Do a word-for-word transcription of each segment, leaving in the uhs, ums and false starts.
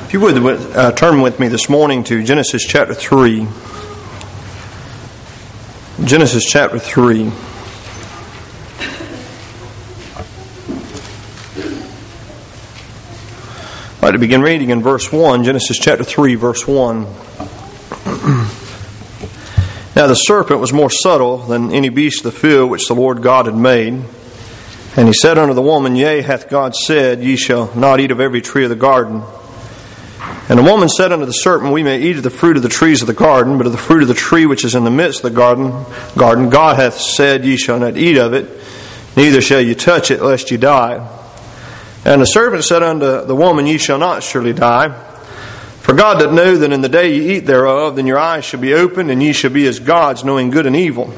If you would uh, turn with me this morning to Genesis chapter three. Genesis chapter three. I'd like to begin reading in verse one, Genesis chapter three, verse one. Now the serpent was more subtle than any beast of the field which the Lord God had made. And he said unto the woman, Yea, hath God said, Ye shall not eat of every tree of the garden. And the woman said unto the serpent, We may eat of the fruit of the trees of the garden, but of the fruit of the tree which is in the midst of the garden, garden God hath said, Ye shall not eat of it, neither shall ye touch it, lest ye die. And the serpent said unto the woman, Ye shall not surely die. For God doth know that in the day ye eat thereof, then your eyes shall be opened, and ye shall be as gods, knowing good and evil.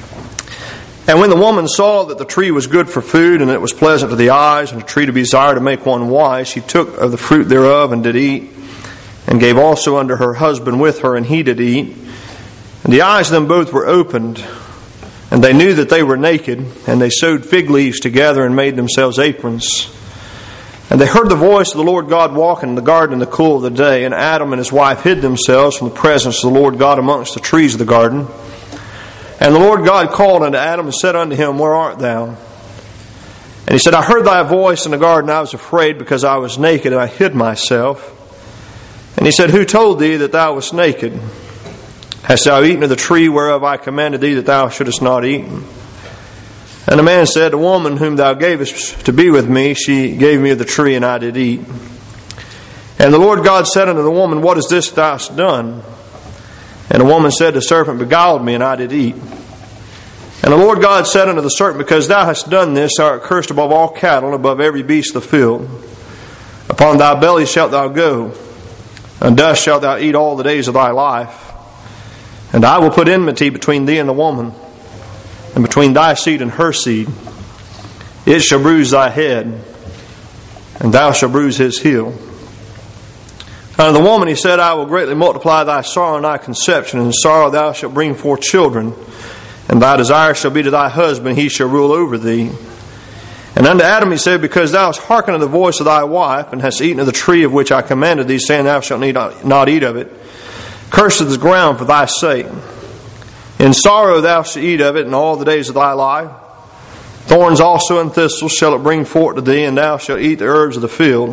And when the woman saw that the tree was good for food, and it was pleasant to the eyes, and a tree to be desired to make one wise, she took of the fruit thereof, and did eat, and gave also unto her husband with her, and he did eat. And the eyes of them both were opened, and they knew that they were naked, and they sewed fig leaves together, and made themselves aprons. And they heard the voice of the Lord God walking in the garden in the cool of the day, and Adam and his wife hid themselves from the presence of the Lord God amongst the trees of the garden. And the Lord God called unto Adam and said unto him, Where art thou? And he said, I heard thy voice in the garden, I was afraid, because I was naked, and I hid myself. And he said, Who told thee that thou wast naked? Hast thou eaten of the tree whereof I commanded thee that thou shouldest not eat? And the man said, The woman whom thou gavest to be with me, she gave me of the tree, and I did eat. And the Lord God said unto the woman, What is this thou hast done? And the woman said, The serpent beguiled me, and I did eat. And the Lord God said unto the serpent, Because thou hast done this, thou art cursed above all cattle, and above every beast of the field. Upon thy belly shalt thou go, and dust shalt thou eat all the days of thy life. And I will put enmity between thee and the woman, and between thy seed and her seed. It shall bruise thy head, and thou shalt bruise his heel. Unto the woman he said, I will greatly multiply thy sorrow and thy conception. And in sorrow thou shalt bring forth children, and thy desire shall be to thy husband, he shall rule over thee. And unto Adam he said, Because thou hast hearkened to the voice of thy wife, and hast eaten of the tree of which I commanded thee, saying, Thou shalt not eat of it, cursed is the ground for thy sake. In sorrow thou shalt eat of it in all the days of thy life. Thorns also and thistles shall it bring forth to thee, and thou shalt eat the herbs of the field.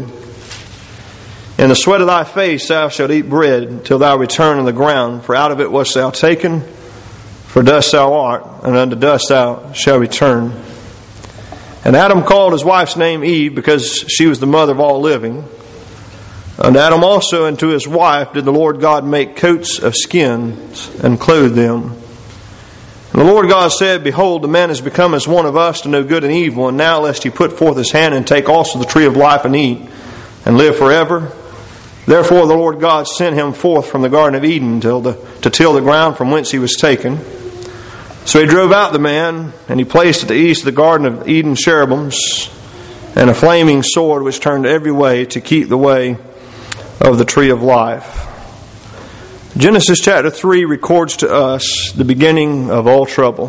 In the sweat of thy face thou shalt eat bread, till thou return in the ground, for out of it wast thou taken, for dust thou art, and unto dust thou shalt return. And Adam called his wife's name Eve, because she was the mother of all living. And Adam also and to his wife did the Lord God make coats of skins, and clothe them. And the Lord God said, Behold, the man is become as one of us to know good and evil, and now lest he put forth his hand and take also the tree of life and eat, and live forever. Therefore the Lord God sent him forth from the Garden of Eden till the, to till the ground from whence he was taken. So he drove out the man, and he placed at the east of the Garden of Eden cherubims, and a flaming sword which turned every way to keep the way of the tree of life. Genesis chapter three records to us the beginning of all trouble.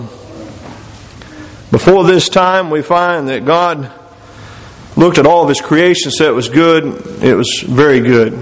Before this time we find that God looked at all of His creation and said it was good, it was very good.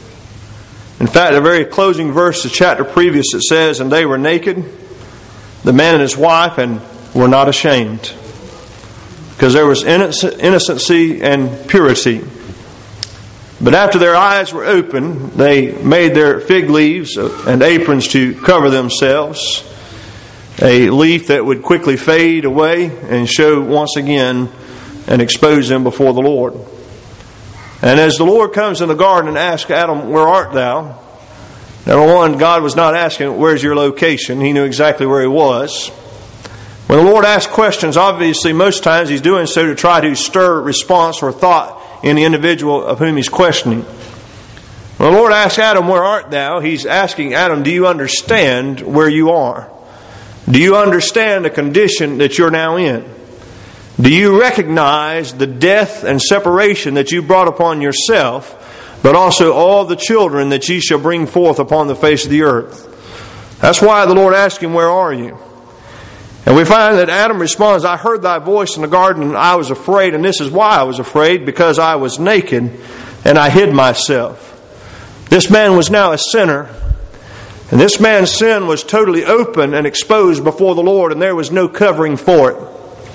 In fact, the very closing verse of the chapter previous, it says, And they were naked, the man and his wife, and were not ashamed. Because there was innocency and purity. But after their eyes were opened, they made their fig leaves and aprons to cover themselves. A leaf that would quickly fade away and show once again and expose them before the Lord. And as the Lord comes in the garden and asks Adam, Where art thou? Number one, God was not asking, Where's your location? He knew exactly where he was. When the Lord asks questions, obviously most times He's doing so to try to stir response or thought in the individual of whom He's questioning. When the Lord asks Adam, Where art thou? He's asking Adam, Do you understand where you are? Do you understand the condition that you're now in? Do you recognize the death and separation that you brought upon yourself, but also all the children that ye shall bring forth upon the face of the earth? That's why the Lord asked him, Where are you? And we find that Adam responds, I heard thy voice in the garden, and I was afraid, and this is why I was afraid, because I was naked, and I hid myself. This man was now a sinner. And this man's sin was totally open and exposed before the Lord, and there was no covering for it.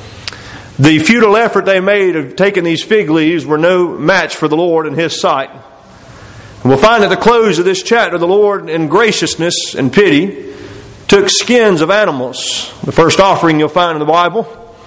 The futile effort they made of taking these fig leaves were no match for the Lord in His sight. And we'll find at the close of this chapter, the Lord, in graciousness and pity, took skins of animals. The first offering you'll find in the Bible,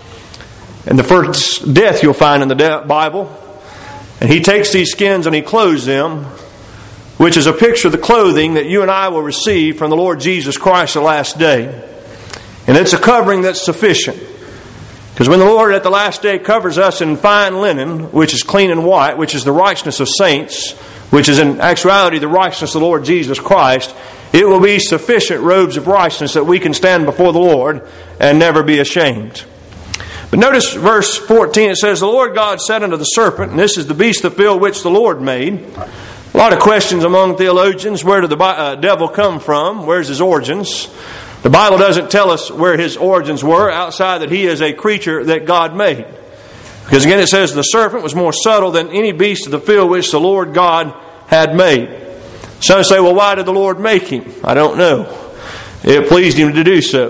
and the first death you'll find in the Bible. And He takes these skins and He clothes them, which is a picture of the clothing that you and I will receive from the Lord Jesus Christ the last day. And it's a covering that's sufficient. Because when the Lord at the last day covers us in fine linen, which is clean and white, which is the righteousness of saints, which is in actuality the righteousness of the Lord Jesus Christ, it will be sufficient robes of righteousness that we can stand before the Lord and never be ashamed. But notice verse fourteen, it says, "The Lord God said unto the serpent," and this is the beast of the field which the Lord made. A lot of questions among theologians. Where did the uh, devil come from? Where's his origins? The Bible doesn't tell us where his origins were, outside that he is a creature that God made. Because again it says, the serpent was more subtle than any beast of the field which the Lord God had made. Some say, well, why did the Lord make him? I don't know. It pleased Him to do so.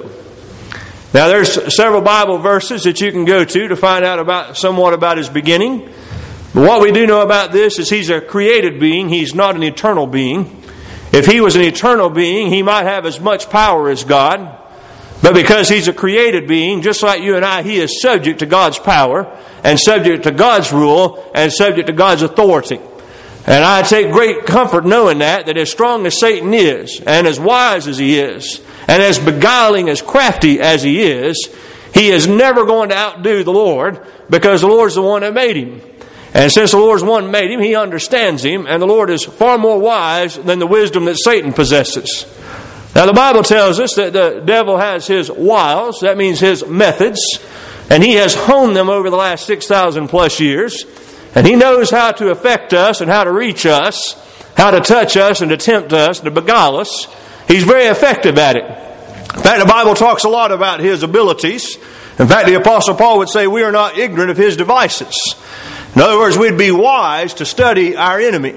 Now there's several Bible verses that you can go to to find out about somewhat about his beginning. But what we do know about this is He's a created being. He's not an eternal being. If He was an eternal being, He might have as much power as God. But because He's a created being, just like you and I, He is subject to God's power and subject to God's rule and subject to God's authority. And I take great comfort knowing that, that as strong as Satan is, and as wise as he is, and as beguiling, as crafty as he is, he is never going to outdo the Lord, because the Lord's the one that made him. And since the Lord's the one that made him, He understands him, and the Lord is far more wise than the wisdom that Satan possesses. Now the Bible tells us that the devil has his wiles, that means his methods, and he has honed them over the last six thousand plus years. And he knows how to affect us and how to reach us, how to touch us and to tempt us, to beguile us. He's very effective at it. In fact, the Bible talks a lot about his abilities. In fact, the Apostle Paul would say we are not ignorant of his devices. In other words, we'd be wise to study our enemy.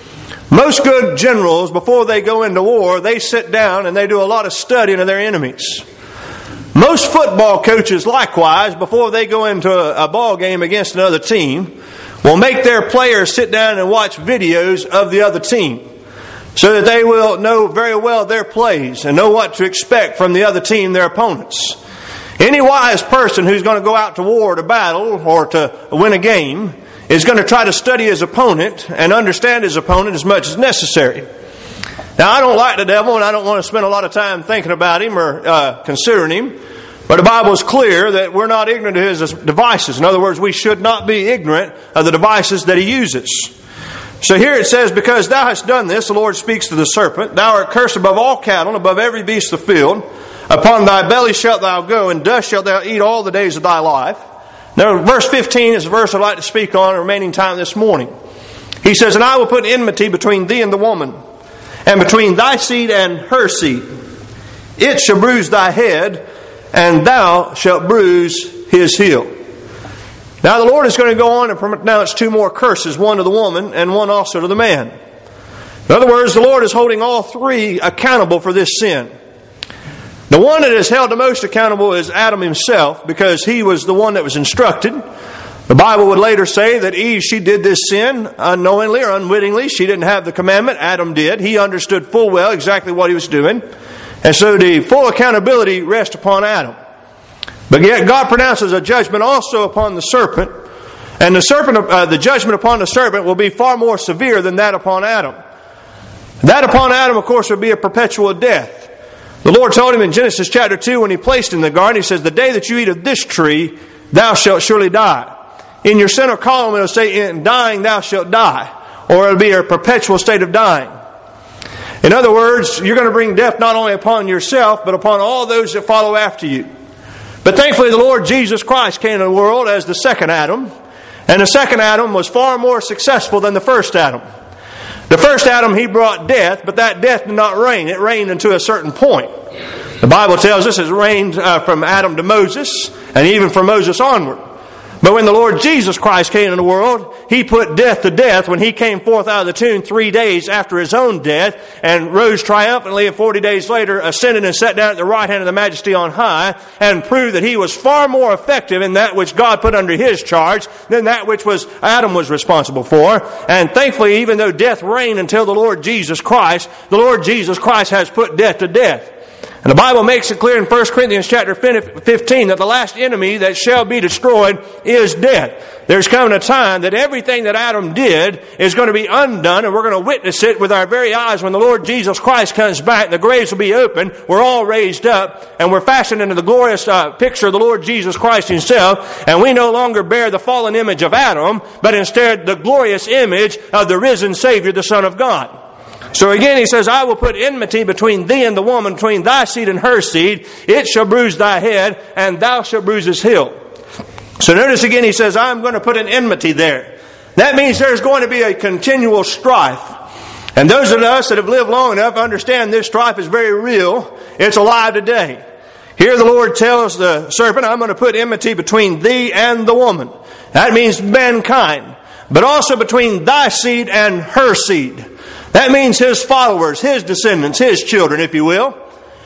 Most good generals, before they go into war, they sit down and they do a lot of studying of their enemies. Most football coaches, likewise, before they go into a, a ball game against another team, will make their players sit down and watch videos of the other team, so that they will know very well their plays and know what to expect from the other team, their opponents. Any wise person who's going to go out to war, to battle, or to win a game, is going to try to study his opponent and understand his opponent as much as necessary. Now, I don't like the devil, and I don't want to spend a lot of time thinking about him or uh, considering him. But the Bible is clear that we're not ignorant of his devices. In other words, we should not be ignorant of the devices that he uses. So here it says, "Because thou hast done this," the Lord speaks to the serpent, "thou art cursed above all cattle, and above every beast of the field. Upon thy belly shalt thou go, and dust shalt thou eat all the days of thy life." Now, verse fifteen is the verse I'd like to speak on in the remaining time this morning. He says, "And I will put enmity between thee and the woman, and between thy seed and her seed. It shall bruise thy head, and thou shalt bruise his heel." Now the Lord is going to go on and pronounce two more curses, one to the woman and one also to the man. In other words, the Lord is holding all three accountable for this sin. The one that is held the most accountable is Adam himself, because he was the one that was instructed. The Bible would later say that Eve, she did this sin unknowingly or unwittingly. She didn't have the commandment. Adam did. He understood full well exactly what he was doing. And so the full accountability rests upon Adam. But yet God pronounces a judgment also upon the serpent. And the serpent, uh, the judgment upon the serpent will be far more severe than that upon Adam. That upon Adam, of course, would be a perpetual death. The Lord told him in Genesis chapter two, when He placed him in the garden, He says, "The day that you eat of this tree, thou shalt surely die." In your center column, it will say, "In dying thou shalt die." Or it will be a perpetual state of dying. In other words, you're going to bring death not only upon yourself, but upon all those that follow after you. But thankfully, the Lord Jesus Christ came into the world as the second Adam. And the second Adam was far more successful than the first Adam. The first Adam, he brought death, but that death did not reign. It reigned unto a certain point. The Bible tells us it reigned uh, from Adam to Moses, and even from Moses onward. But when the Lord Jesus Christ came into the world, He put death to death when He came forth out of the tomb three days after His own death and rose triumphantly, and forty days later ascended and sat down at the right hand of the Majesty on high, and proved that He was far more effective in that which God put under His charge than that which was Adam was responsible for. And thankfully, even though death reigned until the Lord Jesus Christ, the Lord Jesus Christ has put death to death. And the Bible makes it clear in First Corinthians chapter fifteen that the last enemy that shall be destroyed is death. There's coming a time that everything that Adam did is going to be undone, and we're going to witness it with our very eyes when the Lord Jesus Christ comes back. The graves will be open. We're all raised up, and we're fashioned into the glorious uh, picture of the Lord Jesus Christ Himself. And we no longer bear the fallen image of Adam, but instead the glorious image of the risen Savior, the Son of God. So again, He says, I will put enmity between thee and the woman, between thy seed and her seed. It shall bruise thy head, and thou shalt bruise his heel. So notice again, He says, I'm going to put an enmity there. That means there's going to be a continual strife. And those of us that have lived long enough understand this strife is very real. It's alive today. Here the Lord tells the serpent, I'm going to put enmity between thee and the woman. That means mankind. But also between thy seed and her seed. That means His followers, His descendants, His children, if you will.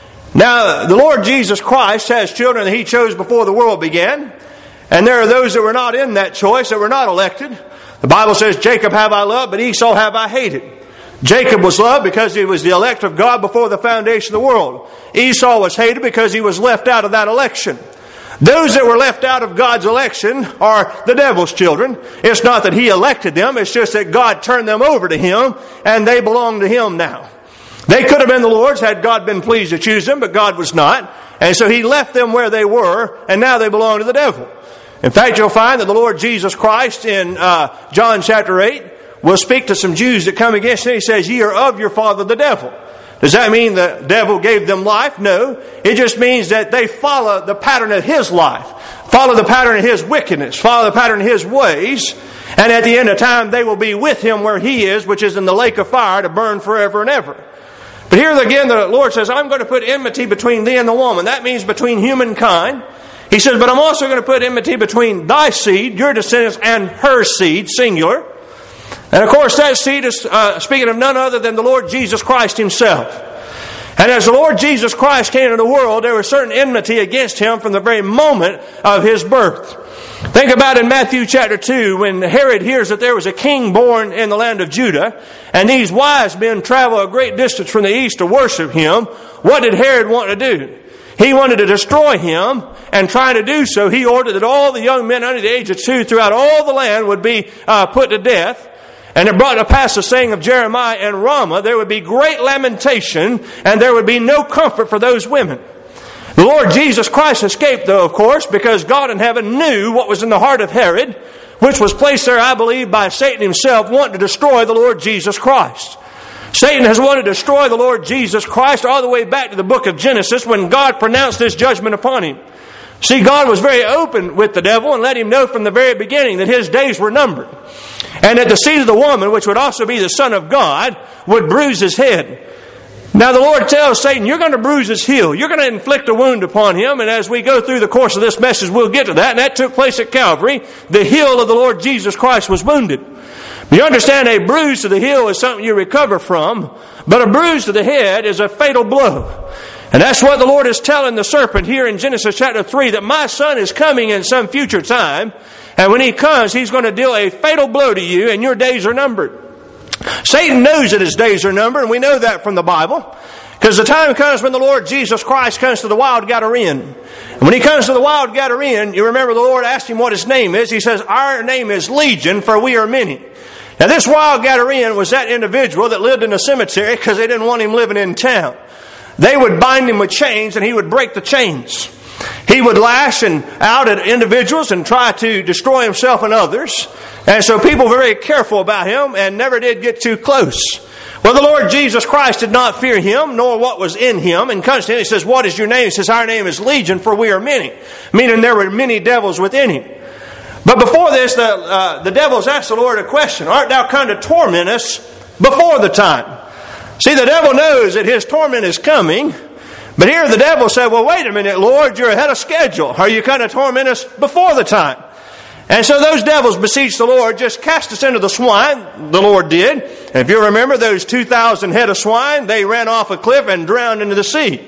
Now, the Lord Jesus Christ has children that He chose before the world began. And there are those that were not in that choice, that were not elected. The Bible says, Jacob have I loved, but Esau have I hated. Jacob was loved because he was the elect of God before the foundation of the world. Esau was hated because he was left out of that election. Those that were left out of God's election are the devil's children. It's not that he elected them. It's just that God turned them over to him, and they belong to him now. They could have been the Lord's had God been pleased to choose them, but God was not. And so He left them where they were, and now they belong to the devil. In fact, you'll find that the Lord Jesus Christ in uh, John chapter eight will speak to some Jews that come against Him. He says, ye are of your father the devil. Does that mean the devil gave them life? No. It just means that they follow the pattern of his life. Follow the pattern of his wickedness. Follow the pattern of his ways. And at the end of time, they will be with him where he is, which is in the lake of fire to burn forever and ever. But here again, the Lord says, I'm going to put enmity between thee and the woman. That means between humankind. He says, but I'm also going to put enmity between thy seed, your descendants, and her seed, singular. And of course, that seed is uh, speaking of none other than the Lord Jesus Christ Himself. And as the Lord Jesus Christ came into the world, there was certain enmity against Him from the very moment of His birth. Think about in Matthew chapter two, when Herod hears that there was a king born in the land of Judah, and these wise men travel a great distance from the east to worship him. What did Herod want to do? He wanted to destroy him, and trying to do so, he ordered that all the young men under the age of two throughout all the land would be uh, put to death. And it brought to pass the saying of Jeremiah and Ramah, there would be great lamentation, and there would be no comfort for those women. The Lord Jesus Christ escaped, though, of course, because God in heaven knew what was in the heart of Herod, which was placed there, I believe, by Satan himself, wanting to destroy the Lord Jesus Christ. Satan has wanted to destroy the Lord Jesus Christ all the way back to the book of Genesis when God pronounced this judgment upon him. See, God was very open with the devil and let him know from the very beginning that his days were numbered. And that the seed of the woman, which would also be the Son of God, would bruise his head. Now the Lord tells Satan, you're going to bruise his heel. You're going to inflict a wound upon him. And as we go through the course of this message, we'll get to that. And that took place at Calvary. The heel of the Lord Jesus Christ was wounded. You understand, a bruise to the heel is something you recover from. But a bruise to the head is a fatal blow. And that's what the Lord is telling the serpent here in Genesis chapter three, that my son is coming in some future time. And when he comes, he's going to deal a fatal blow to you, and your days are numbered. Satan knows that his days are numbered, and we know that from the Bible. Because the time comes when the Lord Jesus Christ comes to the wild Gadarene. And when he comes to the wild Gadarene, you remember the Lord asked him what his name is. He says, our name is Legion, for we are many. Now this wild Gadarene was that individual that lived in a cemetery because they didn't want him living in town. They would bind him with chains, and he would break the chains. He would lash and out at individuals and try to destroy himself and others. And so people were very careful about him and never did get too close. Well, the Lord Jesus Christ did not fear him, nor what was in him. And constantly he says, what is your name? He says, our name is Legion, for we are many. Meaning there were many devils within him. But before this, the, uh, the devils asked the Lord a question. Art thou come to torment us before the time? See, the devil knows that his torment is coming. But here the devil said, well, wait a minute, Lord, you're ahead of schedule. Are you going to torment us before the time? And so those devils beseeched the Lord, just cast us into the swine. The Lord did. And if you remember, those two thousand head of swine, they ran off a cliff and drowned into the sea.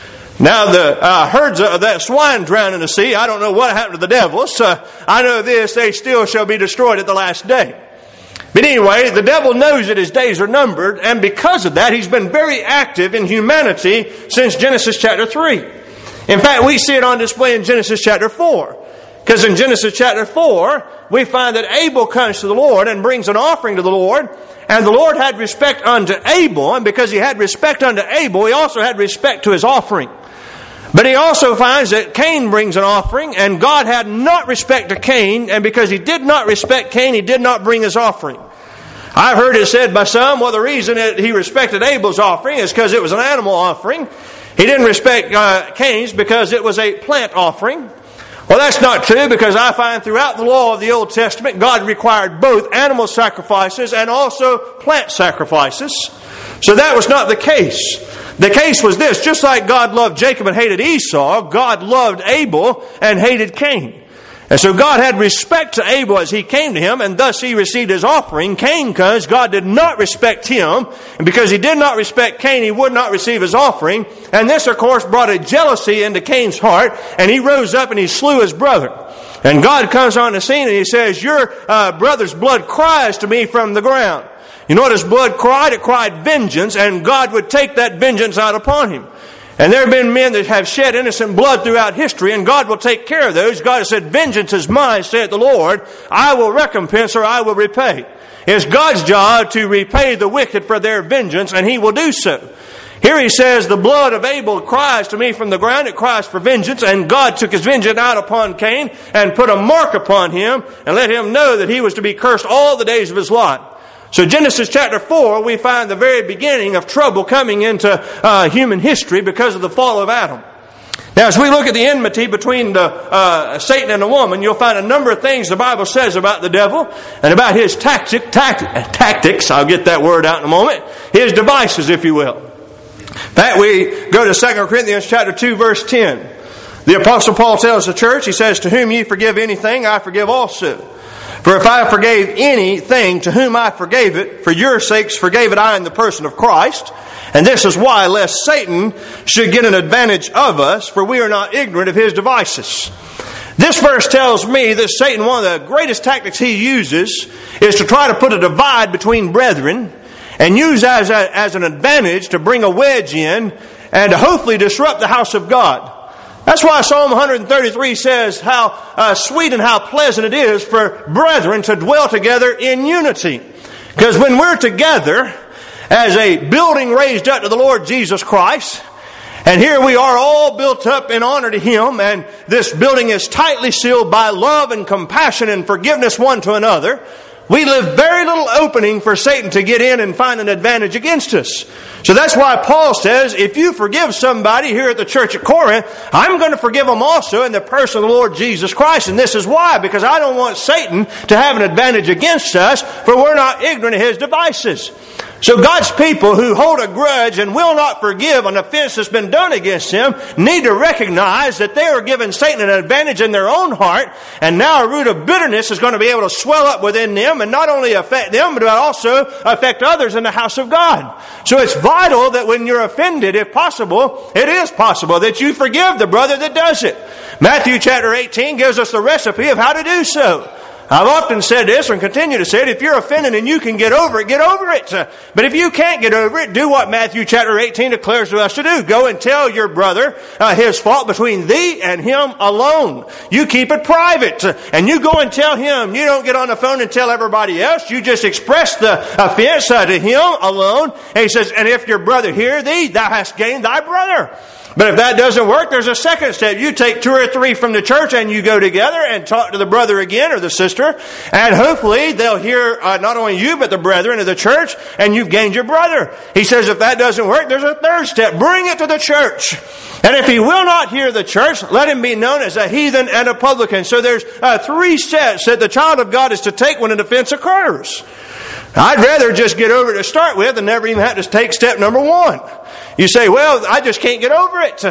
Now the uh, herds of that swine drowned in the sea. I don't know what happened to the devils. Uh, I know this, they still shall be destroyed at the last day. But anyway, the devil knows that his days are numbered, and because of that, he's been very active in humanity since Genesis chapter three. In fact, we see it on display in Genesis chapter four. Because in Genesis chapter four, we find that Abel comes to the Lord and brings an offering to the Lord. And the Lord had respect unto Abel. And because he had respect unto Abel, he also had respect to his offering. But he also finds that Cain brings an offering. And God had not respect to Cain. And because he did not respect Cain, he did not bring his offering. I've heard it said by some, well, the reason that he respected Abel's offering is because it was an animal offering. He didn't respect uh, Cain's because it was a plant offering. Well, that's not true, because I find throughout the law of the Old Testament, God required both animal sacrifices and also plant sacrifices. So that was not the case. The case was this: just like God loved Jacob and hated Esau, God loved Abel and hated Cain. And so God had respect to Abel as he came to him, and thus he received his offering. Cain comes, God did not respect him, and because he did not respect Cain, he would not receive his offering. And this, of course, brought a jealousy into Cain's heart, and he rose up and he slew his brother. And God comes on the scene and he says, your uh, brother's blood cries to me from the ground. You know what his blood cried? It cried vengeance, and God would take that vengeance out upon him. And there have been men that have shed innocent blood throughout history, and God will take care of those. God has said, vengeance is mine, saith the Lord. I will recompense, or I will repay. It's God's job to repay the wicked for their vengeance, and he will do so. Here he says, the blood of Abel cries to me from the ground. It cries for vengeance, and God took his vengeance out upon Cain and put a mark upon him and let him know that he was to be cursed all the days of his life. So Genesis chapter four, we find the very beginning of trouble coming into uh, human history because of the fall of Adam. Now, as we look at the enmity between the, uh, Satan and the woman, you'll find a number of things the Bible says about the devil and about his tactic, tactic, tactics. I'll get that word out in a moment. His devices, if you will. In fact, we go to Second Corinthians chapter two, verse ten. The Apostle Paul tells the church, he says, to whom ye forgive anything, I forgive also. For if I forgave anything to whom I forgave it, for your sakes forgave it I in the person of Christ. And this is why, lest Satan should get an advantage of us, for we are not ignorant of his devices. This verse tells me that Satan, one of the greatest tactics he uses, is to try to put a divide between brethren and use as, a, as an advantage to bring a wedge in and to hopefully disrupt the house of God. That's why Psalm one thirty-three says how uh, sweet and how pleasant it is for brethren to dwell together in unity. Because when we're together as a building raised up to the Lord Jesus Christ, and here we are all built up in honor to Him, and this building is tightly sealed by love and compassion and forgiveness one to another, we leave very little opening for Satan to get in and find an advantage against us. So that's why Paul says, if you forgive somebody here at the church at Corinth, I'm going to forgive them also in the person of the Lord Jesus Christ. And this is why, because I don't want Satan to have an advantage against us, for we're not ignorant of his devices. So God's people who hold a grudge and will not forgive an offense that's been done against them need to recognize that they are giving Satan an advantage in their own heart, and now a root of bitterness is going to be able to swell up within them and not only affect them, but also affect others in the house of God. So it's vital that when you're offended, if possible, it is possible that you forgive the brother that does it. Matthew chapter eighteen gives us the recipe of how to do so. I've often said this and continue to say it. If you're offended and you can get over it, get over it. But if you can't get over it, do what Matthew chapter eighteen declares to us to do. Go and tell your brother uh, his fault between thee and him alone. You keep it private. And you go and tell him. You don't get on the phone and tell everybody else. You just express the offense uh, to him alone. And he says, and if your brother hear thee, thou hast gained thy brother. But if that doesn't work, there's a second step. You take two or three from the church and you go together and talk to the brother again or the sister. And hopefully they'll hear uh, not only you but the brethren of the church, and you've gained your brother. He says if that doesn't work, there's a third step. Bring it to the church. And if he will not hear the church, let him be known as a heathen and a publican. So there's uh, three steps that the child of God is to take when an offense occurs. I'd rather just get over it to start with and never even have to take step number one. You say, well, I just can't get over it.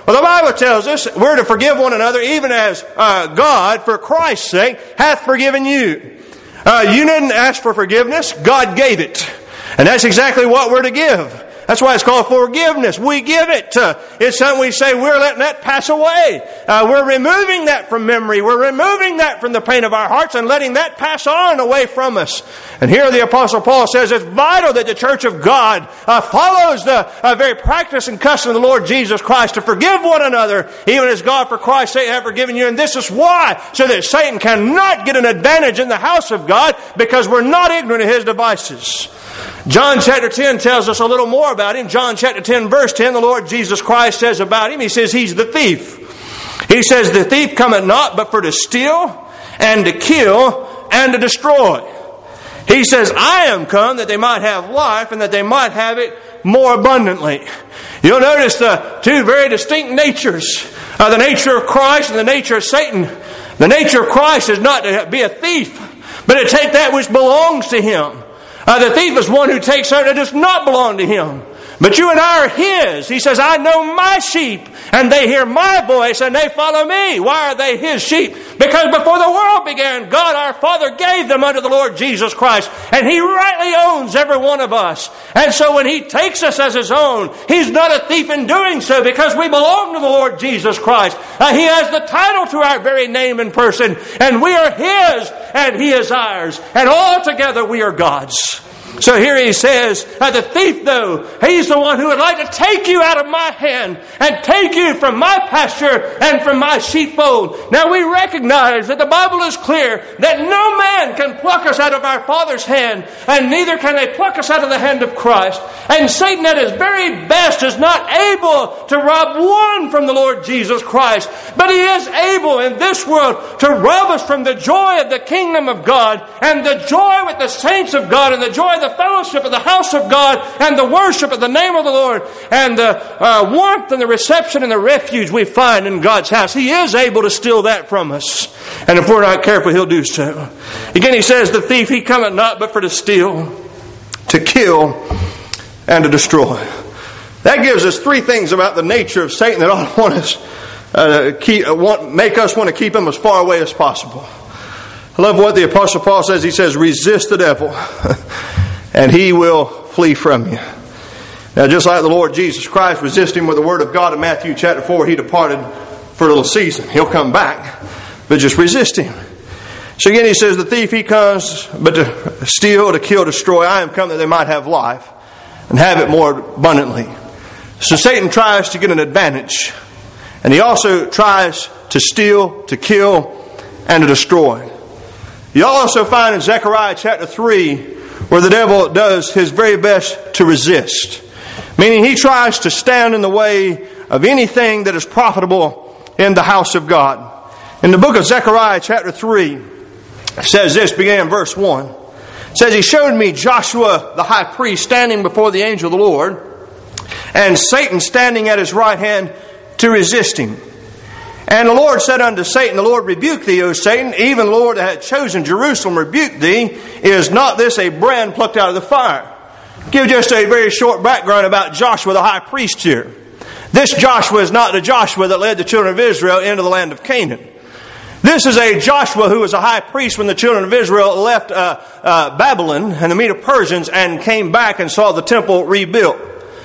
Well, the Bible tells us we're to forgive one another even as uh, God, for Christ's sake, hath forgiven you. Uh, you didn't ask for forgiveness. God gave it. And that's exactly what we're to give. That's why it's called forgiveness. We give it. Uh, it's something we say we're letting that pass away. Uh, we're removing that from memory. We're removing that from the pain of our hearts and letting that pass on away from us. And here the Apostle Paul says it's vital that the church of God uh, follows the uh, very practice and custom of the Lord Jesus Christ to forgive one another, even as God for Christ's sake hath forgiven you. And this is why, so that Satan cannot get an advantage in the house of God, because we're not ignorant of his devices. John chapter ten tells us a little more about him. John chapter ten verse ten, the Lord Jesus Christ says about him, he says he's the thief. He says the thief cometh not but for to steal and to kill and to destroy. He says, I am come that they might have life and that they might have it more abundantly. You'll notice the two very distinct natures, uh, the nature of Christ and the nature of Satan. The nature of Christ is not to be a thief, but to take that which belongs to him. Uh, the thief is one who takes something that does not belong to him. But you and I are his. He says, I know my sheep, and they hear my voice, and they follow me. Why are they his sheep? Because before the world began, God our Father gave them unto the Lord Jesus Christ, and he rightly owns every one of us. And so when he takes us as his own, he's not a thief in doing so, because we belong to the Lord Jesus Christ. Uh, he has the title to our very name and person, and we are his, and he is ours. And all together we are God's. So here he says, uh, the thief though, he's the one who would like to take you out of my hand and take you from my pasture and from my sheepfold. Now we recognize that the Bible is clear that no man can pluck us out of our Father's hand, and neither can they pluck us out of the hand of Christ. And Satan at his very best is not able to rob one from the Lord Jesus Christ, but he is able in this world to rob us from the joy of the kingdom of God and the joy with the saints of God and the joy of the fellowship of the house of God and the worship of the name of the Lord and the uh, warmth and the reception and the refuge we find in God's house. He is able to steal that from us. And if we're not careful, he'll do so. Again, he says, the thief, he cometh not but for to steal, to kill, and to destroy. That gives us three things about the nature of Satan that ought to want us, uh, keep, uh, want, make us want to keep him as far away as possible. I love what the Apostle Paul says. He says, resist the devil, and he will flee from you. Now, just like the Lord Jesus Christ resisted him with the word of God in Matthew chapter four, he departed for a little season. He'll come back, but just resist him. So again, he says, the thief, he comes but to steal, to kill, destroy. I am come that they might have life and have it more abundantly. So Satan tries to get an advantage, and he also tries to steal, to kill, and to destroy. You'll also find in Zechariah chapter three where the devil does his very best to resist. Meaning he tries to stand in the way of anything that is profitable in the house of God. In the book of Zechariah chapter three, it says this, beginning in verse one. It says, he showed me Joshua the high priest standing before the angel of the Lord, and Satan standing at his right hand to resist him. And the Lord said unto Satan, the Lord rebuke thee, O Satan, even the Lord that had chosen Jerusalem rebuke thee. Is not this a brand plucked out of the fire? Give just a very short background about Joshua the high priest here. This Joshua is not the Joshua that led the children of Israel into the land of Canaan. This is a Joshua who was a high priest when the children of Israel left uh, uh, Babylon and the Medo-Persians and came back and saw the temple rebuilt.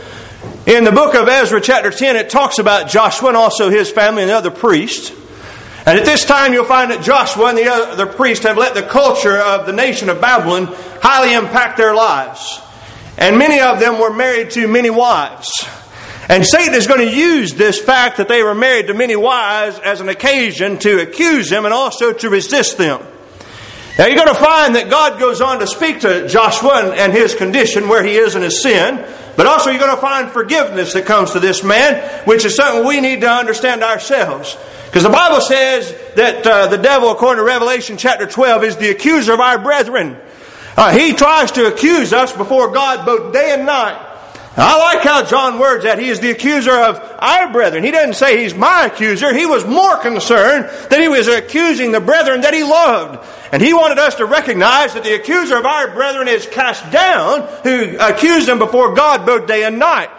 In the book of Ezra chapter ten, it talks about Joshua and also his family and the other priests. And at this time you'll find that Joshua and the other priests have let the culture of the nation of Babylon highly impact their lives. And many of them were married to many wives. And Satan is going to use this fact that they were married to many wives as an occasion to accuse them and also to resist them. Now you're going to find that God goes on to speak to Joshua and, and his condition, where he is in his sin. But also you're going to find forgiveness that comes to this man, which is something we need to understand ourselves. Because the Bible says that uh, the devil, according to Revelation chapter twelve, is the accuser of our brethren. Uh, he tries to accuse us before God both day and night. Now, I like how John words that. He is the accuser of our brethren. He doesn't say he's my accuser. He was more concerned that he was accusing the brethren that he loved. And he wanted us to recognize that the accuser of our brethren is cast down, who accused them before God both day and night.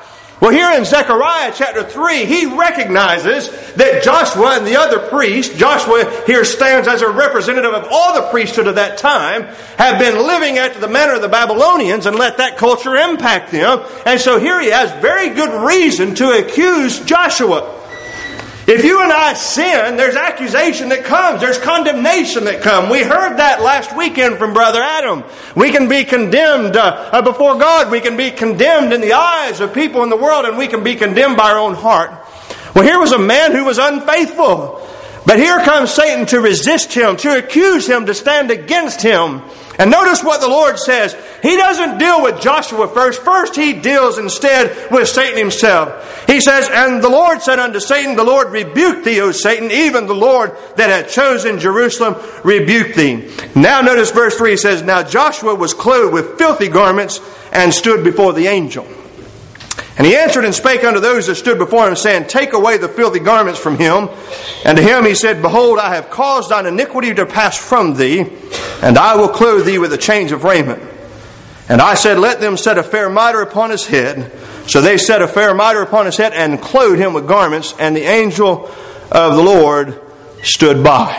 Well, here in Zechariah chapter three, he recognizes that Joshua and the other priests, Joshua here stands as a representative of all the priesthood of that time, have been living after the manner of the Babylonians and let that culture impact them. And so here he has very good reason to accuse Joshua. If you and I sin, there's accusation that comes. There's condemnation that comes. We heard that last weekend from Brother Adam. We can be condemned uh, before God. We can be condemned in the eyes of people in the world, and we can be condemned by our own heart. Well, here was a man who was unfaithful. But here comes Satan to resist him, to accuse him, to stand against him. And notice what the Lord says. He doesn't deal with Joshua first. First, he deals instead with Satan himself. He says, "And the Lord said unto Satan, The Lord rebuke thee, O Satan, even the Lord that hath chosen Jerusalem rebuke thee." Now notice verse three. He says, "Now Joshua was clothed with filthy garments and stood before the angel. And he answered and spake unto those that stood before him, saying, Take away the filthy garments from him. And to him he said, Behold, I have caused thine iniquity to pass from thee, and I will clothe thee with a change of raiment. And I said, Let them set a fair mitre upon his head. So they set a fair mitre upon his head, and clothed him with garments, and the angel of the Lord stood by."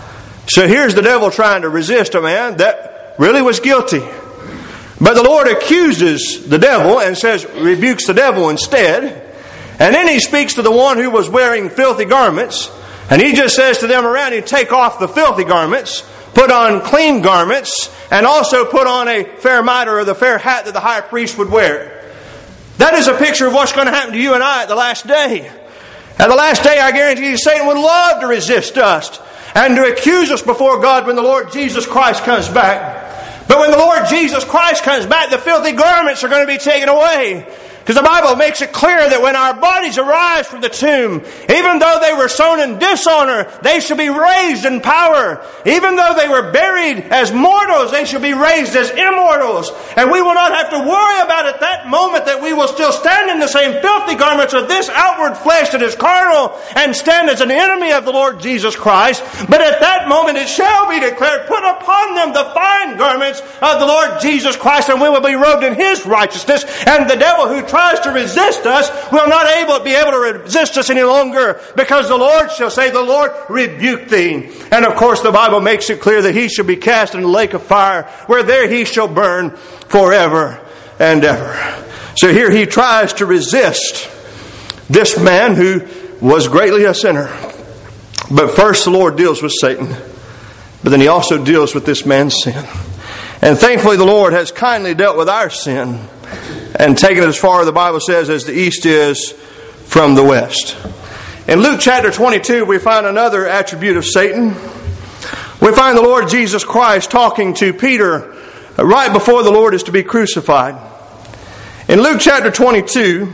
So here's the devil trying to resist a man that really was guilty. But the Lord accuses the devil and says, rebukes the devil instead. And then he speaks to the one who was wearing filthy garments. And he just says to them around him, take off the filthy garments, put on clean garments, and also put on a fair mitre or the fair hat that the high priest would wear. That is a picture of what's going to happen to you and I at the last day. At the last day, I guarantee you, Satan would love to resist us and to accuse us before God when the Lord Jesus Christ comes back. But when the Lord Jesus Christ comes back, the filthy garments are going to be taken away. Because the Bible makes it clear that when our bodies arise from the tomb, even though they were sown in dishonor, they shall be raised in power. Even though they were buried as mortals, they shall be raised as immortals. And we will not have to worry about at that moment that we will still stand in the same filthy garments of this outward flesh that is carnal and stand as an enemy of the Lord Jesus Christ. But at that moment it shall be declared, Put upon them the fine garments of the Lord Jesus Christ, and we will be robed in His righteousness. And the devil who tries to resist us will not able, be able to resist us any longer, because the Lord shall say, The Lord rebuke thee. And of course the Bible makes it clear that he shall be cast in the lake of fire, where there he shall burn forever and ever. So here he tries to resist this man who was greatly a sinner. But first the Lord deals with Satan, but then he also deals with this man's sin. And thankfully the Lord has kindly dealt with our sin and taken it as far, the Bible says, as the east is from the west. In Luke chapter twenty-two, we find another attribute of Satan. We find the Lord Jesus Christ talking to Peter right before the Lord is to be crucified. In Luke chapter twenty-two,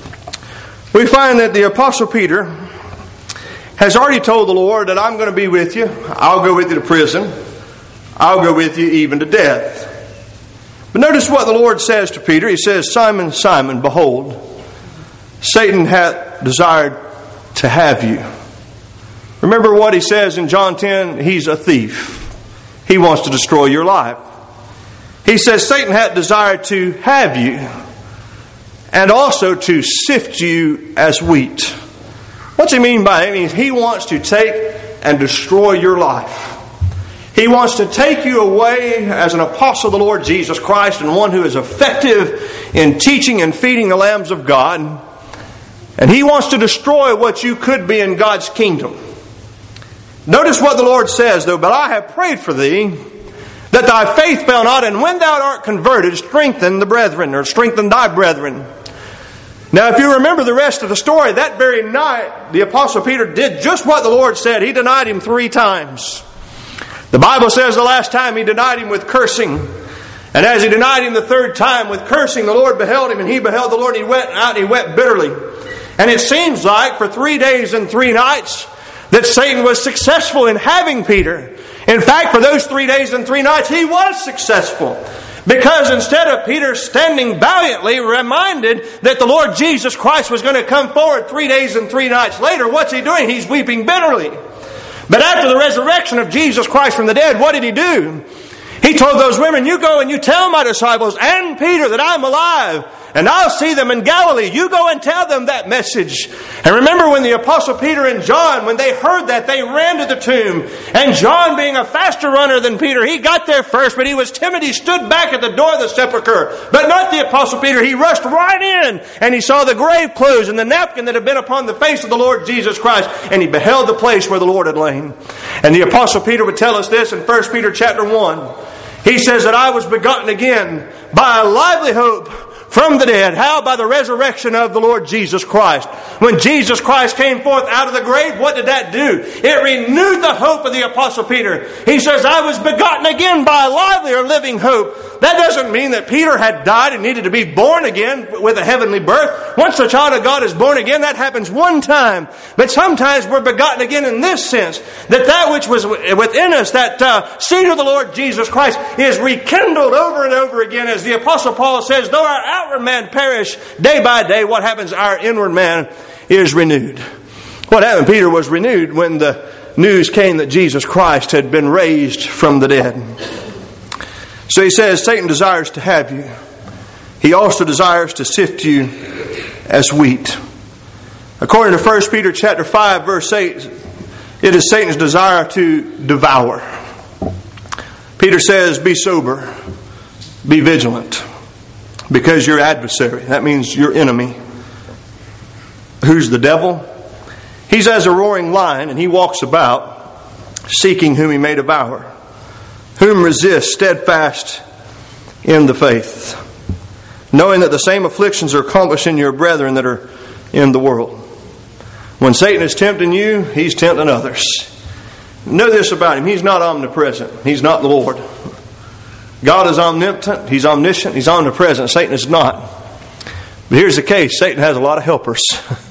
we find that the Apostle Peter has already told the Lord that I'm going to be with you. I'll go with you to prison. I'll go with you even to death. But notice what the Lord says to Peter. He says, Simon, Simon, behold, Satan hath desired to have you. Remember what he says in John ten? He's a thief. He wants to destroy your life. He says, Satan hath desired to have you, and also to sift you as wheat. What's he mean by it? It means he wants to take and destroy your life. He wants to take you away as an apostle of the Lord Jesus Christ and one who is effective in teaching and feeding the lambs of God. And he wants to destroy what you could be in God's kingdom. Notice what the Lord says, though, But I have prayed for thee, that thy faith fail not, and when thou art converted, strengthen the brethren, or strengthen thy brethren. Now, if you remember the rest of the story, that very night, the Apostle Peter did just what the Lord said. He denied Him three times. The Bible says the last time he denied Him with cursing. And as he denied Him the third time with cursing, the Lord beheld him, and he beheld the Lord, and he went out and he wept bitterly. And it seems like for three days and three nights that Satan was successful in having Peter. In fact, for those three days and three nights, he was successful. Because instead of Peter standing valiantly, reminded that the Lord Jesus Christ was going to come forward three days and three nights later, what's he doing? He's weeping bitterly. But after the resurrection of Jesus Christ from the dead, what did he do? He told those women, You go and you tell my disciples and Peter that I'm alive. and I'll see them in Galilee. You go and tell them that message. And remember when the Apostle Peter and John, when they heard that, they ran to the tomb. And John, being a faster runner than Peter, he got there first, but he was timid. He stood back at the door of the sepulchre. But not the Apostle Peter. He rushed right in, and he saw the grave clothes and the napkin that had been upon the face of the Lord Jesus Christ. And he beheld the place where the Lord had lain. And the Apostle Peter would tell us this in First Peter chapter one. He says that I was begotten again by a lively hope from the dead. How? By the resurrection of the Lord Jesus Christ. When Jesus Christ came forth out of the grave, what did that do? It renewed the hope of the Apostle Peter. He says, I was begotten again by a lively or living hope. That doesn't mean that Peter had died and needed to be born again with a heavenly birth. Once a child of God is born again, that happens one time. But sometimes we're begotten again in this sense, that that which was within us, that uh, seed of the Lord Jesus Christ, is rekindled over and over again. As the Apostle Paul says, though our outward man perish day by day, what happens? Our inward man is renewed. What happened? Peter was renewed when the news came that Jesus Christ had been raised from the dead. So he says, Satan desires to have you. He also desires to sift you as wheat. According to First Peter chapter five, verse eight, it is Satan's desire to devour. Peter says, be sober, be vigilant, because your adversary, that means your enemy. Who's the devil? He's as a roaring lion, and he walks about seeking whom he may devour. Whom resist steadfast in the faith, knowing that the same afflictions are accomplished in your brethren that are in the world. When Satan is tempting you, he's tempting others. Know this about him. He's not omnipresent. He's not the Lord. God is omnipotent. He's omniscient. He's omnipresent. Satan is not. But here's the case. Satan has a lot of helpers.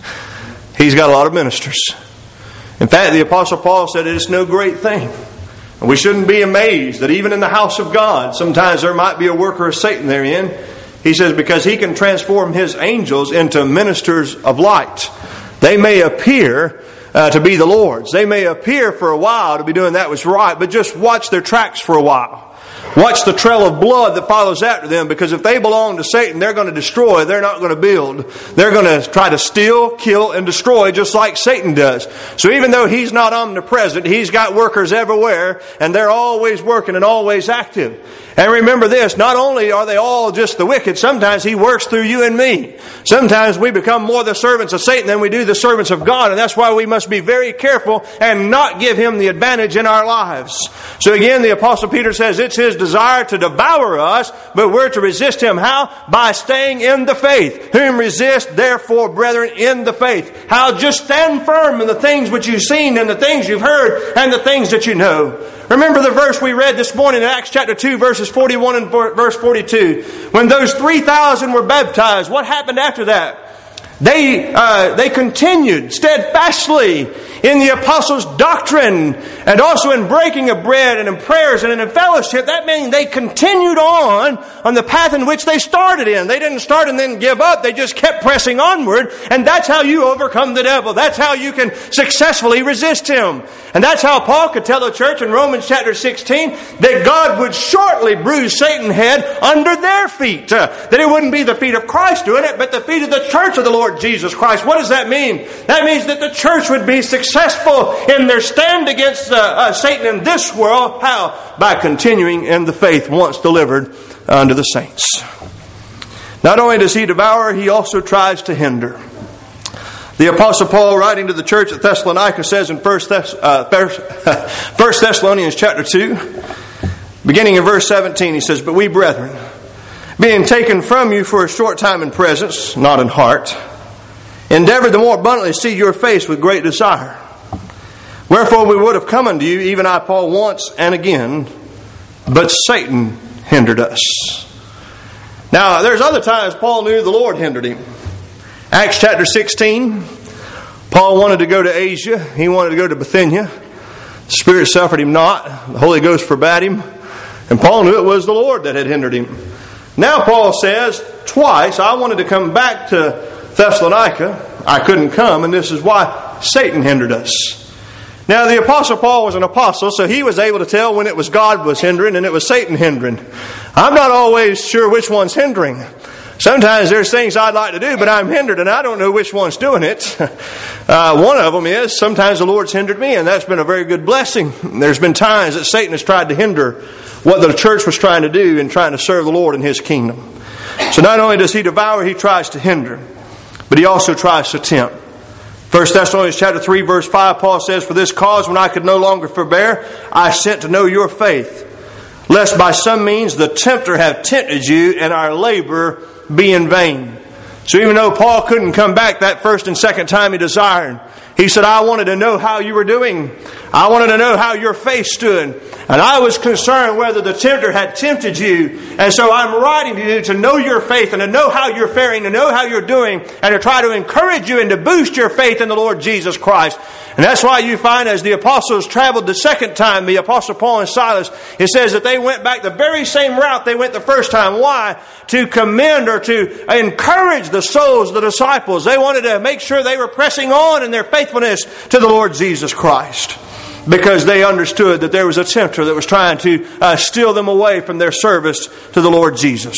He's got a lot of ministers. In fact, the Apostle Paul said it is no great thing. And we shouldn't be amazed that even in the house of God, sometimes there might be a worker of Satan therein. He says, because he can transform his angels into ministers of light. They may appear uh, to be the Lord's. They may appear for a while to be doing that which is right, but just watch their tracks for a while. Watch the trail of blood that follows after them, because if they belong to Satan, they're going to destroy. They're not going to build. They're going to try to steal, kill, and destroy just like Satan does. So even though he's not omnipresent, he's got workers everywhere, and they're always working and always active. And remember this, not only are they all just the wicked, sometimes he works through you and me. Sometimes we become more the servants of Satan than we do the servants of God, and that's why we must be very careful and not give him the advantage in our lives. So again, the Apostle Peter says it's his desire to devour us, but we're to resist him. How? By staying in the faith. Whom resist, therefore, brethren, in the faith. How? Just stand firm in the things which you've seen and the things you've heard and the things that you know. Remember the verse we read this morning in Acts chapter two, verses forty-one and verse forty-two. When those three thousand were baptized, what happened after that? They uh, they continued steadfastly in the apostles' doctrine, and also in breaking of bread and in prayers and in fellowship. That means they continued on on the path in which they started in. They didn't start and then give up. They just kept pressing onward. And that's how you overcome the devil. That's how you can successfully resist him. And that's how Paul could tell the church in Romans chapter sixteen that God would shortly bruise Satan's head under their feet. Uh, that it wouldn't be the feet of Christ doing it, but the feet of the church of the Lord Jesus Christ. What does that mean? That means that the church would be successful in their stand against uh, uh, Satan in this world. How? By continuing in the faith once delivered unto the saints. Not only does he devour, he also tries to hinder. The Apostle Paul, writing to the church at Thessalonica, says in First Thessalonians chapter two, beginning in verse seventeen, he says, "But we, brethren, being taken from you for a short time in presence, not in heart, endeavored the more abundantly to see your face with great desire. Wherefore we would have come unto you, even I, Paul, once and again, but Satan hindered us." Now, there's other times Paul knew the Lord hindered him. Acts chapter sixteen, Paul wanted to go to Asia. He wanted to go to Bithynia. The Spirit suffered him not. The Holy Ghost forbade him. And Paul knew it was the Lord that had hindered him. Now Paul says, twice, I wanted to come back to Thessalonica. I couldn't come, and this is why Satan hindered us. Now the Apostle Paul was an apostle, so he was able to tell when it was God was hindering and it was Satan hindering. I'm not always sure which one's hindering. Sometimes there's things I'd like to do, but I'm hindered, and I don't know which one's doing it. Uh, one of them is sometimes the Lord's hindered me, and that's been a very good blessing. There's been times that Satan has tried to hinder what the church was trying to do in trying to serve the Lord in His kingdom. So not only does he devour, he tries to hinder, but he also tries to tempt. First Thessalonians chapter three, verse five, Paul says, "For this cause, when I could no longer forbear, I sent to know your faith, lest by some means the tempter have tempted you, and our labor be in vain." So even though Paul couldn't come back that first and second time he desired, he said, "I wanted to know how you were doing. I wanted to know how your faith stood. And I was concerned whether the tempter had tempted you. And so I'm writing to you to know your faith and to know how you're faring, to know how you're doing, and to try to encourage you and to boost your faith in the Lord Jesus Christ." And that's why you find as the apostles traveled the second time, the apostle Paul and Silas, it says that they went back the very same route they went the first time. Why? To commend or to encourage the souls of the disciples. They wanted to make sure they were pressing on in their faithfulness to the Lord Jesus Christ, because they understood that there was a tempter that was trying to uh, steal them away from their service to the Lord Jesus.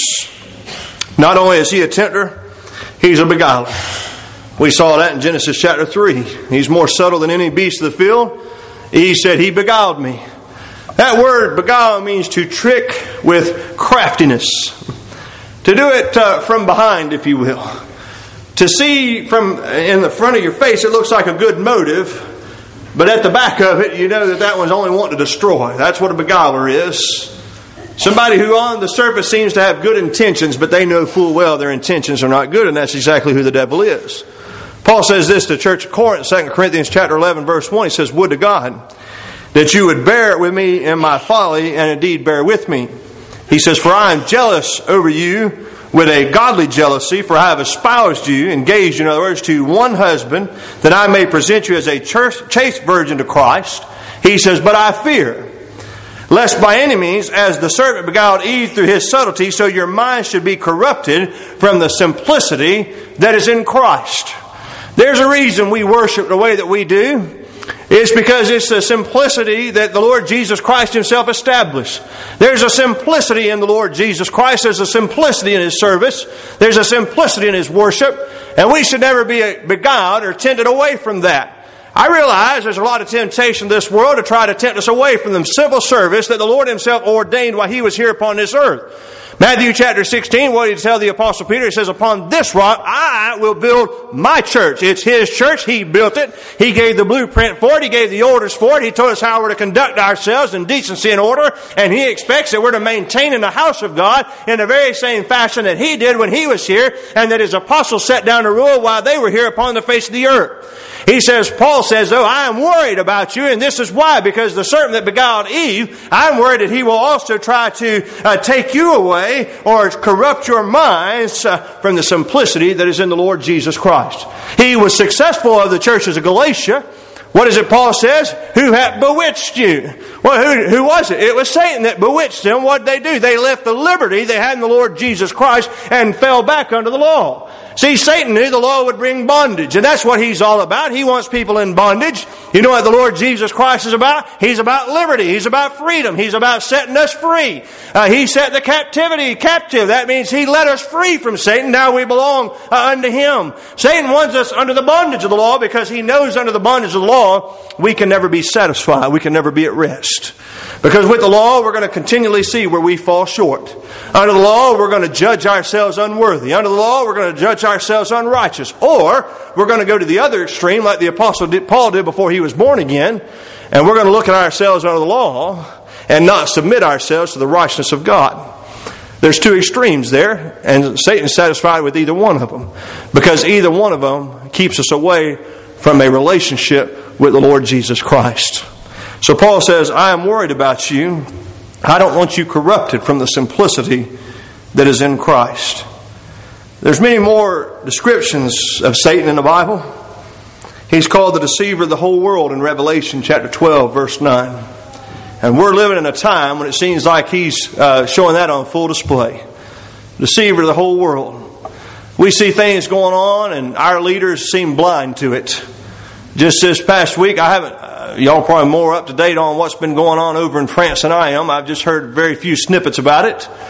Not only is he a tempter, he's a beguiler. We saw that in Genesis chapter three. He's more subtle than any beast of the field. He said, "He beguiled me." That word beguile means to trick with craftiness. To do it uh, from behind, if you will. To see from in the front of your face, it looks like a good motive, but at the back of it, you know that that one's only wanting to destroy. That's what a beguiler is. Somebody who on the surface seems to have good intentions, but they know full well their intentions are not good, and that's exactly who the devil is. Paul says this to the church of Corinth, Second Corinthians chapter eleven, verse one. He says, "Would to God that you would bear with me in my folly, and indeed bear with me." He says, "For I am jealous over you with a godly jealousy, for I have espoused you," engaged, in other words, to one husband, "that I may present you as a chaste virgin to Christ." He says, "But I fear, lest by any means, as the serpent beguiled Eve through his subtlety, so your mind should be corrupted from the simplicity that is in Christ." There's a reason we worship the way that we do. It's because it's the simplicity that the Lord Jesus Christ Himself established. There's a simplicity in the Lord Jesus Christ. There's a simplicity in His service. There's a simplicity in His worship. And we should never be beguiled or tempted away from that. I realize there's a lot of temptation in this world to try to tempt us away from the simple service that the Lord Himself ordained while He was here upon this earth. Matthew chapter sixteen, what did He tell the Apostle Peter? He says, "Upon this rock I will build my church." It's His church. He built it. He gave the blueprint for it. He gave the orders for it. He told us how we're to conduct ourselves in decency and order. And He expects that we're to maintain in the house of God in the very same fashion that He did when He was here, and that His apostles sat down to rule while they were here upon the face of the earth. He says, Paul says, "Though I am worried about you," and this is why, because the serpent that beguiled Eve, I'm worried that he will also try to uh, take you away or corrupt your minds uh, from the simplicity that is in the Lord Jesus Christ. He was successful of the churches of Galatia. What is it Paul says? "Who hath bewitched you?" Well, who, who was it? It was Satan that bewitched them. What did they do? They left the liberty they had in the Lord Jesus Christ and fell back under the law. See, Satan knew the law would bring bondage, and that's what he's all about. He wants people in bondage. You know what the Lord Jesus Christ is about? He's about liberty. He's about freedom. He's about setting us free. Uh, he set the captivity captive. That means He let us free from Satan. Now we belong uh, unto Him. Satan wants us under the bondage of the law because he knows under the bondage of the law we can never be satisfied. We can never be at rest. Because with the law, we're going to continually see where we fall short. Under the law, we're going to judge ourselves unworthy. Under the law, we're going to judge ourselves unrighteous. Or we're going to go to the other extreme like the Apostle Paul did before he was born again. And we're going to look at ourselves under the law and not submit ourselves to the righteousness of God. There's two extremes there, and Satan's satisfied with either one of them. Because either one of them keeps us away from a relationship with the Lord Jesus Christ. So Paul says, "I am worried about you. I don't want you corrupted from the simplicity that is in Christ." There's many more descriptions of Satan in the Bible. He's called the deceiver of the whole world in Revelation chapter twelve, verse nine. And we're living in a time when it seems like he's uh, showing that on full display. Deceiver of the whole world. We see things going on and our leaders seem blind to it. Just this past week, I haven't, uh, y'all probably more up to date on what's been going on over in France than I am. I've just heard very few snippets about it.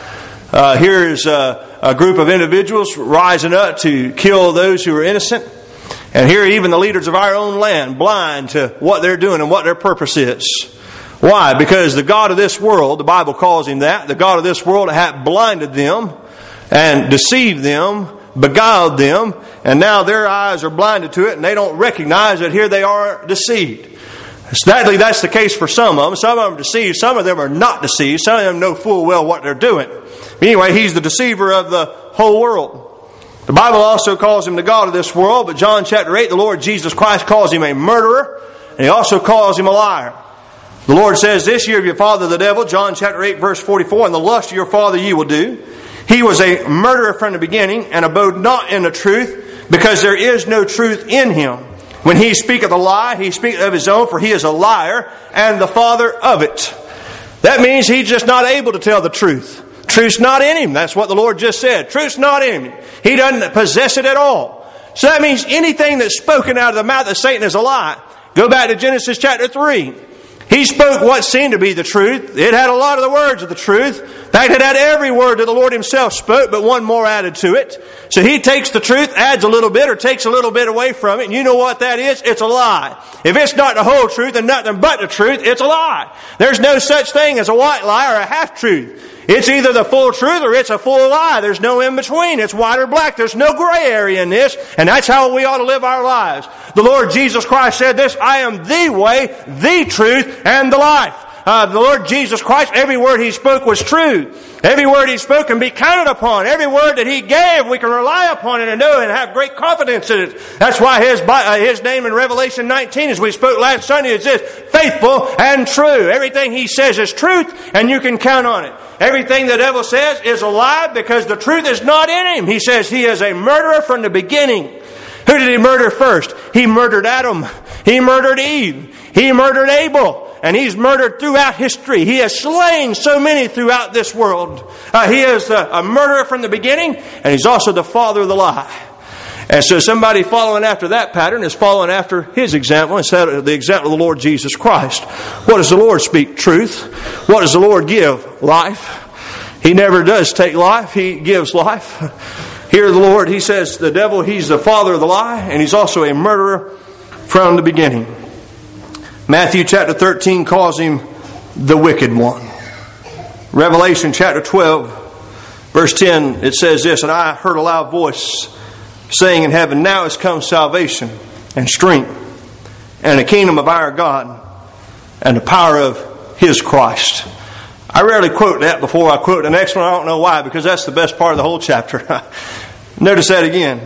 Uh, here is a, a group of individuals rising up to kill those who are innocent. And here even the leaders of our own land blind to what they're doing and what their purpose is. Why? Because the God of this world, the Bible calls him that, the God of this world hath blinded them and deceived them, beguiled them, and now their eyes are blinded to it and they don't recognize that here they are deceived. Sadly, that's the case for some of them. Some of them are deceived. Some of them are not deceived. Some of them know full well what they're doing. Anyway, he's the deceiver of the whole world. The Bible also calls him the God of this world, but John chapter eight, the Lord Jesus Christ calls him a murderer, and he also calls him a liar. The Lord says, this year of your father the devil, John chapter eight, verse forty-four, and the lust of your father ye will do. He was a murderer from the beginning, and abode not in the truth, because there is no truth in him. When he speaketh a lie, he speaketh of his own, for he is a liar, and the father of it. That means he's just not able to tell the truth. Truth's not in him. That's what the Lord just said. Truth's not in him. He doesn't possess it at all. So that means anything that's spoken out of the mouth of Satan is a lie. Go back to Genesis chapter three. He spoke what seemed to be the truth. It had a lot of the words of the truth. In fact, it had every word that the Lord himself spoke, but one more added to it. So he takes the truth, adds a little bit, or takes a little bit away from it, and you know what that is? It's a lie. If it's not the whole truth and nothing but the truth, it's a lie. There's no such thing as a white lie or a half-truth. It's either the full truth or it's a full lie. There's no in between. It's white or black. There's no gray area in this. And that's how we ought to live our lives. The Lord Jesus Christ said this, I am the way, the truth, and the life. Uh, the Lord Jesus Christ, every word He spoke was true. Every word He spoke can be counted upon. Every word that He gave, we can rely upon it and know and have great confidence in it. That's why His, uh, His name in Revelation nineteen, as we spoke last Sunday, is this, faithful and true. Everything He says is truth, and you can count on it. Everything the devil says is a lie because the truth is not in him. He says he is a murderer from the beginning. Who did he murder first? He murdered Adam. He murdered Eve. He murdered Abel. And he's murdered throughout history. He has slain so many throughout this world. Uh, he is a, a murderer from the beginning, and he's also the father of the lie. And so somebody following after that pattern is following after his example instead of the example of the Lord Jesus Christ. What does the Lord speak? Truth. What does the Lord give? Life. He never does take life. He gives life. Here the Lord, He says the devil, he's the father of the lie, and he's also a murderer from the beginning. Matthew chapter thirteen calls him the wicked one. Revelation chapter twelve, verse ten, it says this, and I heard a loud voice saying in heaven, now has come salvation and strength and the kingdom of our God and the power of His Christ. I rarely quote that before I quote the next one. I don't know why, because that's the best part of the whole chapter. Notice that again.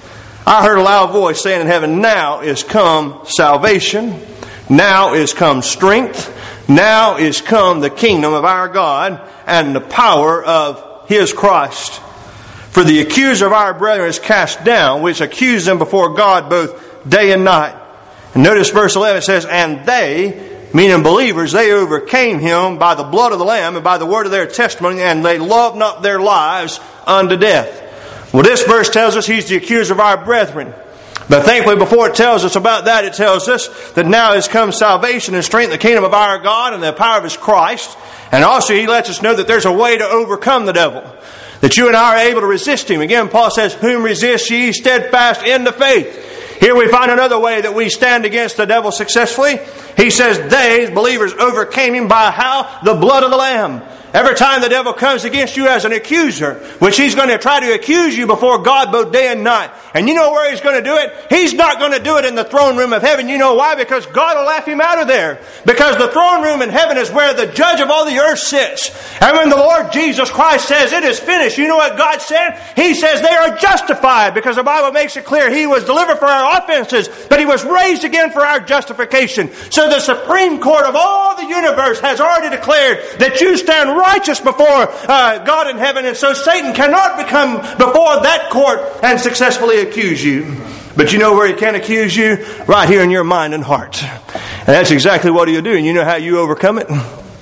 I heard a loud voice saying in heaven, now is come salvation, now is come strength, now is come the kingdom of our God and the power of His Christ. For the accuser of our brethren is cast down, which accuse them before God both day and night. And notice verse eleven, it says, and they, meaning believers, they overcame him by the blood of the Lamb and by the word of their testimony, and they loved not their lives unto death. Well, this verse tells us he's the accuser of our brethren. But thankfully, before it tells us about that, it tells us that now has come salvation and strength, the kingdom of our God and the power of His Christ. And also He lets us know that there's a way to overcome the devil. That you and I are able to resist him. Again, Paul says, whom resist ye steadfast in the faith. Here we find another way that we stand against the devil successfully. He says they, believers, overcame him by how? The blood of the Lamb. Every time the devil comes against you as an accuser, which he's going to try to accuse you before God both day and night. And you know where he's going to do it? He's not going to do it in the throne room of heaven. You know why? Because God will laugh him out of there. Because the throne room in heaven is where the judge of all the earth sits. And when the Lord Jesus Christ says it is finished, you know what God said? He says they are justified, because the Bible makes it clear He was delivered for our offenses, but He was raised again for our justification. So the Supreme Court of all the universe has already declared that you stand righteous before uh, God in heaven, and so Satan cannot become before that court and successfully accuse you. But you know where he can accuse you? Right here in your mind and heart. And that's exactly what he'll do. And you know how you overcome it?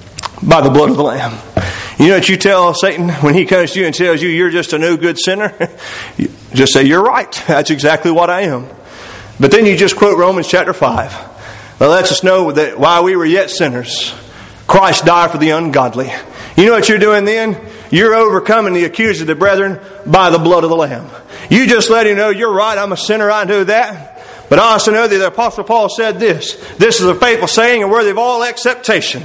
By the blood of the Lamb. You know what you tell Satan when he comes to you and tells you you're just a no good sinner? You just say, you're right. That's exactly what I am. But then you just quote Romans chapter five. That lets us know that while we were yet sinners, Christ died for the ungodly. You know what you're doing then? you're overcoming the accuser of the brethren by the blood of the Lamb. You just let him know, you're right, I'm a sinner, I know that. But I also know that the Apostle Paul said this. This is a faithful saying and worthy of all acceptation.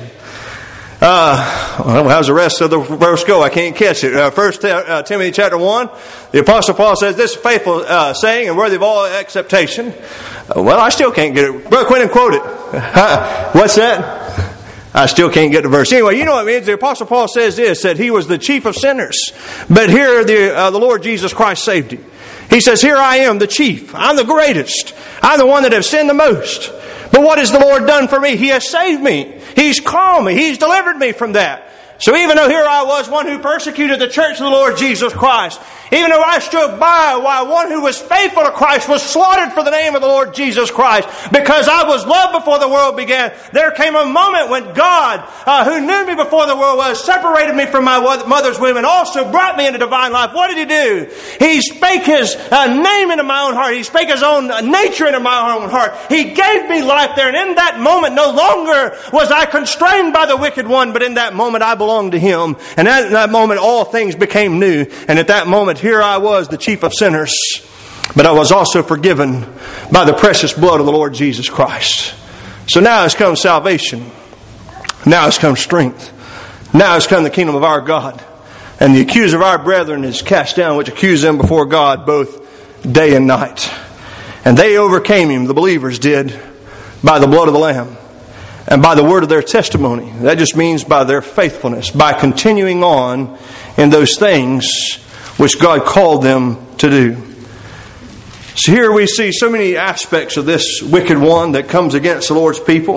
Uh, well, how's the rest of the verse go? I can't catch it. Uh, First uh, Timothy chapter one, the Apostle Paul says, this is a faithful uh, saying and worthy of all acceptation. Uh, well, I still can't get it. Brother Quentin, quote it. What's that? I still can't get the verse. Anyway, you know what it means. The Apostle Paul says this, that he was the chief of sinners. But here the, uh, the Lord Jesus Christ saved him. He says, here I am, the chief. I'm the greatest. I'm the one that have sinned the most. But what has the Lord done for me? He has saved me. He's called me. He's delivered me from that. So even though here I was, one who persecuted the church of the Lord Jesus Christ, even though I stood by while one who was faithful to Christ was slaughtered for the name of the Lord Jesus Christ, because I was loved before the world began, there came a moment when God, uh, who knew me before the world was, separated me from my mother's womb and also brought me into divine life. What did He do? He spake His uh, name into my own heart. He spake His own nature into my own heart. He gave me life there. And in that moment, no longer was I constrained by the wicked one, but in that moment I belonged to Him. And at that moment, all things became new. And at that moment, here I was, the chief of sinners, but I was also forgiven by the precious blood of the Lord Jesus Christ. So now has come salvation. Now has come strength. Now has come the kingdom of our God. And the accuser of our brethren is cast down, which accuse them before God both day and night. And they overcame him, the believers did, by the blood of the Lamb and by the word of their testimony. That just means by their faithfulness, by continuing on in those things which God called them to do. So here we see so many aspects of this wicked one that comes against the Lord's people.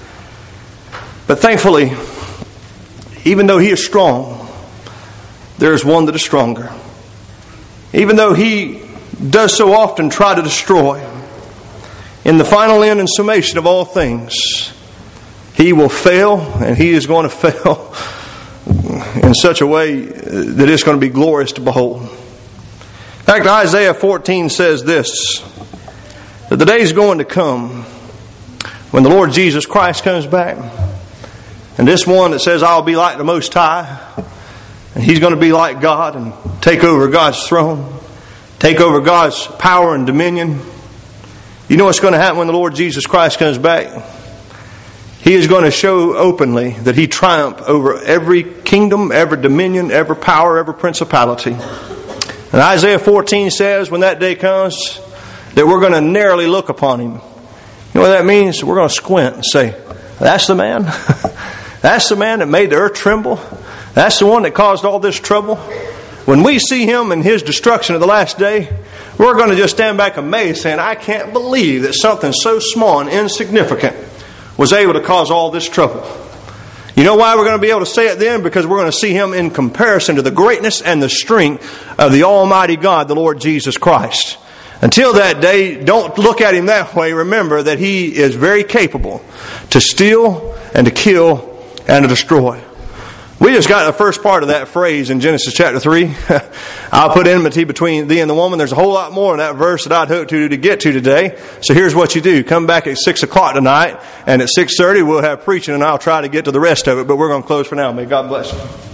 But thankfully, even though he is strong, there is one that is stronger. Even though he does so often try to destroy, in the final end and summation of all things, he will fail, and he is going to fail in such a way that it's going to be glorious to behold. In fact, Isaiah fourteen says this, that the day is going to come when the Lord Jesus Christ comes back, and this one that says, I'll be like the Most High, and he's going to be like God and take over God's throne, take over God's power and dominion. You know what's going to happen when the Lord Jesus Christ comes back? He is going to show openly that He triumphed over every kingdom, every dominion, every power, every principality. And Isaiah fourteen says when that day comes that we're going to narrowly look upon Him. You know what that means? We're going to squint and say, that's the man? That's the man that made the earth tremble? That's the one that caused all this trouble? When we see Him in His destruction of the last day, we're going to just stand back amazed saying, I can't believe that something so small and insignificant was able to cause all this trouble. You know why we're going to be able to say it then? Because we're going to see Him in comparison to the greatness and the strength of the Almighty God, the Lord Jesus Christ. Until that day, don't look at Him that way. Remember that He is very capable to steal and to kill and to destroy. We just got the first part of that phrase in Genesis chapter three. I'll put enmity between thee and the woman. There's a whole lot more in that verse that I'd hope to to get to today. So here's what you do. Come back at six o'clock tonight, and at six thirty we'll have preaching, and I'll try to get to the rest of it. But we're going to close for now. May God bless you.